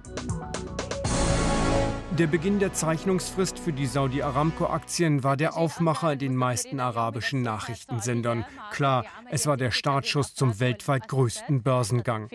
Der Beginn der Zeichnungsfrist für die Saudi-Aramco-Aktien war der Aufmacher in den meisten arabischen Nachrichtensendern. Klar, es war der Startschuss zum weltweit größten Börsengang.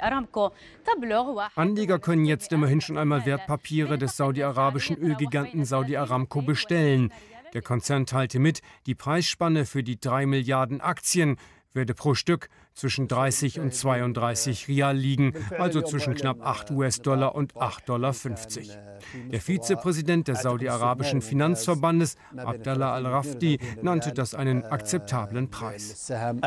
Anleger können jetzt immerhin schon einmal Wertpapiere des saudi-arabischen Ölgiganten Saudi Aramco bestellen. Der Konzern teilte mit, die Preisspanne für die 3 Milliarden Aktien werde pro Stück zwischen 30 und 32 Rial liegen, also zwischen knapp 8 US-Dollar und 8,50 $. Der Vizepräsident des saudi-arabischen Finanzverbandes, Abdallah Al-Rafdi, nannte das einen akzeptablen Preis.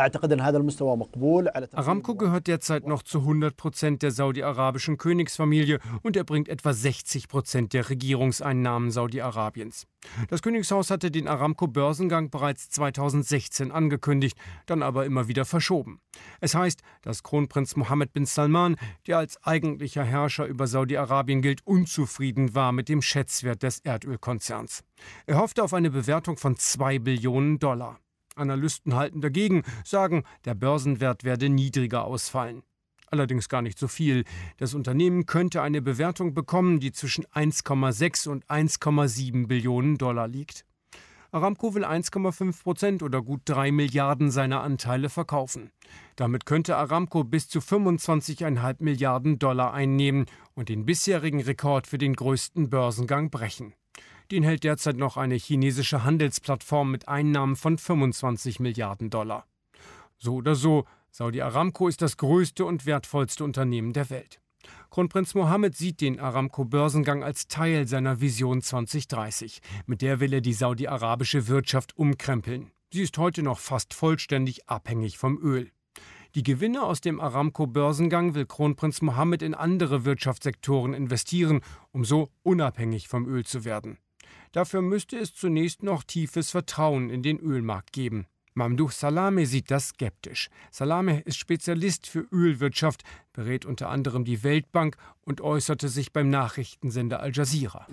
Aramco gehört derzeit noch zu 100% der saudi-arabischen Königsfamilie und er bringt etwa 60% der Regierungseinnahmen Saudi-Arabiens. Das Königshaus hatte den Aramco-Börsengang bereits 2016 angekündigt, dann aber immer wieder verschoben. Es heißt, dass Kronprinz Mohammed bin Salman, der als eigentlicher Herrscher über Saudi-Arabien gilt, unzufrieden war mit dem Schätzwert des Erdölkonzerns. Er hoffte auf eine Bewertung von 2 Billionen $. Analysten halten dagegen, sagen, der Börsenwert werde niedriger ausfallen. Allerdings gar nicht so viel. Das Unternehmen könnte eine Bewertung bekommen, die zwischen 1,6 und 1,7 Billionen $. liegt. Aramco will 1,5% oder gut 3 Milliarden seiner Anteile verkaufen. Damit könnte Aramco bis zu 25,5 Milliarden $ einnehmen und den bisherigen Rekord für den größten Börsengang brechen. Den hält derzeit noch eine chinesische Handelsplattform mit Einnahmen von 25 Milliarden $. So oder so, Saudi Aramco ist das größte und wertvollste Unternehmen der Welt. Kronprinz Mohammed sieht den Aramco-Börsengang als Teil seiner Vision 2030. Mit der will er die saudi-arabische Wirtschaft umkrempeln. Sie ist heute noch fast vollständig abhängig vom Öl. Die Gewinne aus dem Aramco-Börsengang will Kronprinz Mohammed in andere Wirtschaftssektoren investieren, um so unabhängig vom Öl zu werden. Dafür müsste es zunächst noch tiefes Vertrauen in den Ölmarkt geben. Mamdouh Salameh sieht das skeptisch. Salameh ist Spezialist für Ölwirtschaft, berät unter anderem die Weltbank und äußerte sich beim Nachrichtensender Al Jazeera.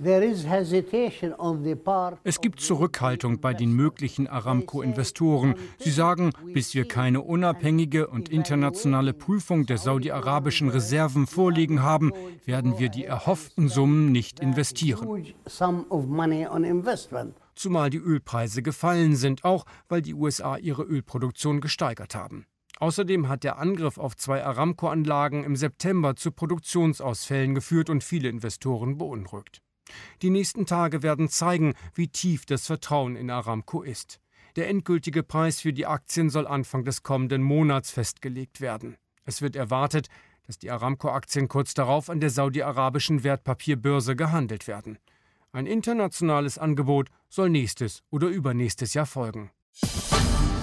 Es gibt Zurückhaltung bei den möglichen Aramco-Investoren. Sie sagen, bis wir keine unabhängige und internationale Prüfung der saudi-arabischen Reserven vorliegen haben, werden wir die erhofften Summen nicht investieren. Zumal die Ölpreise gefallen sind, auch weil die USA ihre Ölproduktion gesteigert haben. Außerdem hat der Angriff auf 2 Aramco-Anlagen im September zu Produktionsausfällen geführt und viele Investoren beunruhigt. Die nächsten Tage werden zeigen, wie tief das Vertrauen in Aramco ist. Der endgültige Preis für die Aktien soll Anfang des kommenden Monats festgelegt werden. Es wird erwartet, dass die Aramco-Aktien kurz darauf an der saudi-arabischen Wertpapierbörse gehandelt werden. Ein internationales Angebot soll nächstes oder übernächstes Jahr folgen.